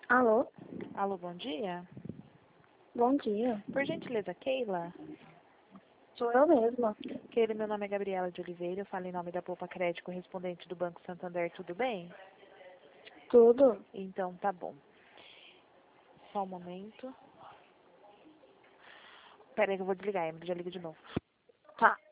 Alô? Alô, bom dia. Bom dia. Por gentileza, Keila? Sou eu mesma. Keila, meu nome é Gabriela de Oliveira, eu falo em nome da Poupa Crédito correspondente do Banco Santander, tudo bem? Tudo? Então, tá bom. Só um momento. Pera aí que eu vou desligar, Emily, já ligo de novo. Tá.